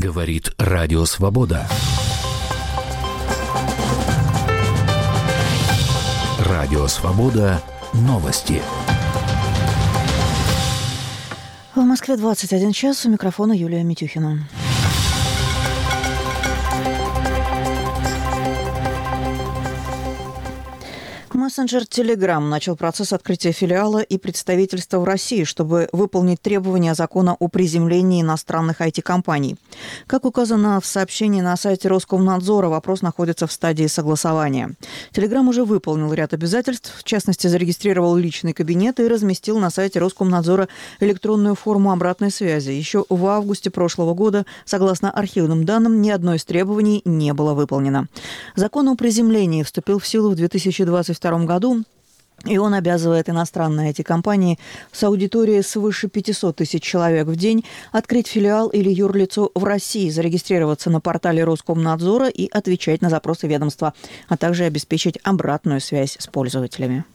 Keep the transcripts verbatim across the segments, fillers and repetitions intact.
Говорит Радио Свобода. Радио Свобода. Новости. В Москве двадцать один час. У микрофона Юлия Митюхина. Мессенджер Telegram начал процесс открытия филиала и представительства в России, чтобы выполнить требования закона о приземлении иностранных ай ти-компаний. Как указано в сообщении на сайте Роскомнадзора, вопрос находится в стадии согласования. Telegram уже выполнил ряд обязательств, в частности, зарегистрировал личный кабинет и разместил на сайте Роскомнадзора электронную форму обратной связи. Еще в августе прошлого года, согласно архивным данным, ни одно из требований не было выполнено. Закон о приземлении вступил в силу в две тысячи двадцать втором году, и он обязывает иностранные ай ти-компании с аудиторией свыше пятьсот тысяч человек в день открыть филиал или юрлицо в России, зарегистрироваться на портале Роскомнадзора и отвечать на запросы ведомства, а также обеспечить обратную связь с пользователями.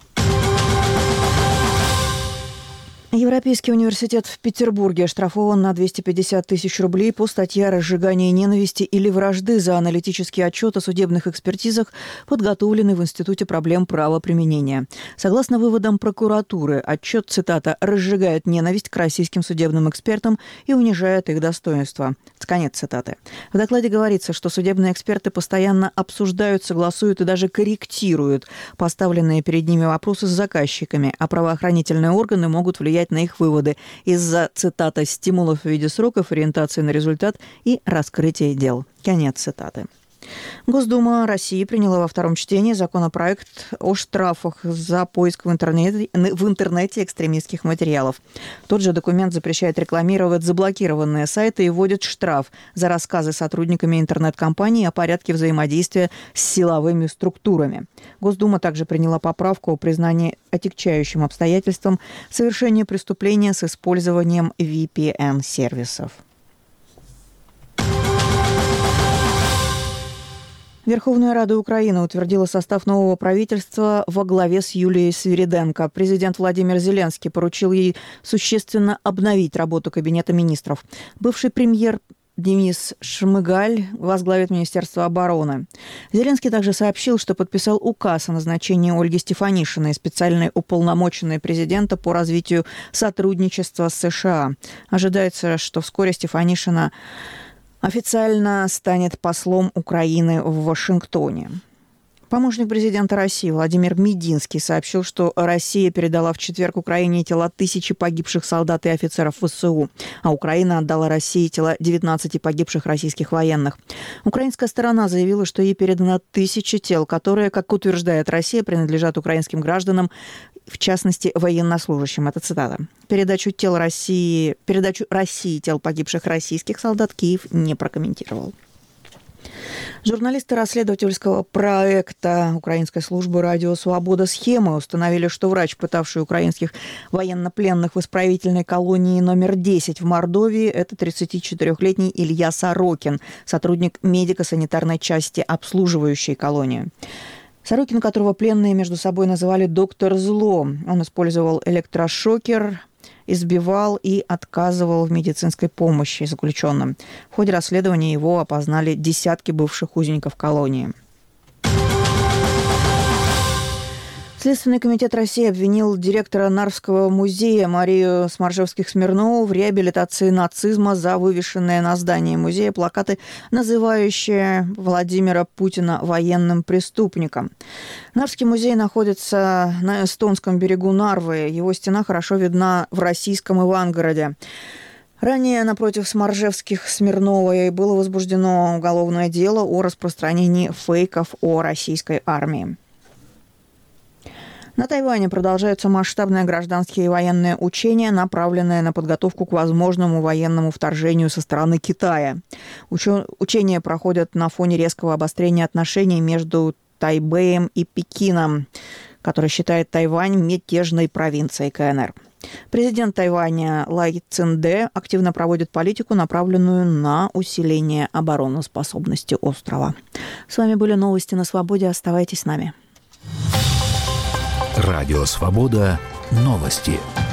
Европейский университет в Петербурге оштрафован на двести пятьдесят тысяч рублей по статье о разжигании ненависти или вражды за аналитический отчет о судебных экспертизах, подготовленный в Институте проблем правоприменения. Согласно выводам прокуратуры, отчет, цитата, «разжигает ненависть к российским судебным экспертам и унижает их достоинство». Конец цитаты. В докладе говорится, что судебные эксперты постоянно обсуждают, согласуют и даже корректируют поставленные перед ними вопросы с заказчиками, а правоохранительные органы могут влиять на их выводы из-за, цитата, «стимулов в виде сроков, ориентации на результат и раскрытия дел». Конец цитаты. Госдума России приняла во втором чтении законопроект о штрафах за поиск в интернете, в интернете экстремистских материалов. Тот же документ запрещает рекламировать заблокированные сайты и вводит штраф за рассказы сотрудниками интернет-компаний о порядке взаимодействия с силовыми структурами. Госдума также приняла поправку о признании отягчающим обстоятельством совершения преступления с использованием ви пи эн-сервисов. Верховная Рада Украины утвердила состав нового правительства во главе с Юлией Свириденко. Президент Владимир Зеленский поручил ей существенно обновить работу Кабинета министров. Бывший премьер Денис Шмыгаль возглавит Министерство обороны. Зеленский также сообщил, что подписал указ о назначении Ольги Стефанишиной, специальной уполномоченной президента по развитию сотрудничества с США. Ожидается, что вскоре Стефанишина официально станет послом Украины в Вашингтоне. Помощник президента России Владимир Мединский сообщил, что Россия передала в четверг Украине тела тысячи погибших солдат и офицеров вэ эс у, а Украина отдала России тела девятнадцати погибших российских военных. Украинская сторона заявила, что ей передано тысяча тел, которые, как утверждает Россия, принадлежат украинским гражданам, в частности, военнослужащим. Это цитата. Передачу тел России, передачу России тел погибших российских солдат Киев не прокомментировал. Журналисты расследовательского проекта украинской службы «Радио Свобода» «Схемы» установили, что врач, пытавший украинских военнопленных в исправительной колонии номер десять в Мордовии, это тридцатичетырёхлетний Илья Сорокин, сотрудник медико-санитарной части, обслуживающей колонию. Сорокин, которого пленные между собой называли «доктор Зло», он использовал электрошокер, избивал и отказывал в медицинской помощи заключенным. В ходе расследования его опознали десятки бывших узников колонии. Следственный комитет России обвинил директора Нарвского музея Марию Смаржевских-Смирнову в реабилитации нацизма за вывешенные на здании музея плакаты, называющие Владимира Путина военным преступником. Нарвский музей находится на эстонском берегу Нарвы. Его стена хорошо видна в российском Ивангороде. Ранее напротив Смаржевских-Смирновой было возбуждено уголовное дело о распространении фейков о российской армии. На Тайване продолжаются масштабные гражданские и военные учения, направленные на подготовку к возможному военному вторжению со стороны Китая. Учё- учения проходят на фоне резкого обострения отношений между Тайбэем и Пекином, который считает Тайвань мятежной провинцией ка эн эр. Президент Тайваня Лай Цзиньде активно проводит политику, направленную на усиление обороноспособности острова. С вами были новости на Свободе. Оставайтесь с нами. Радио Свобода. Новости.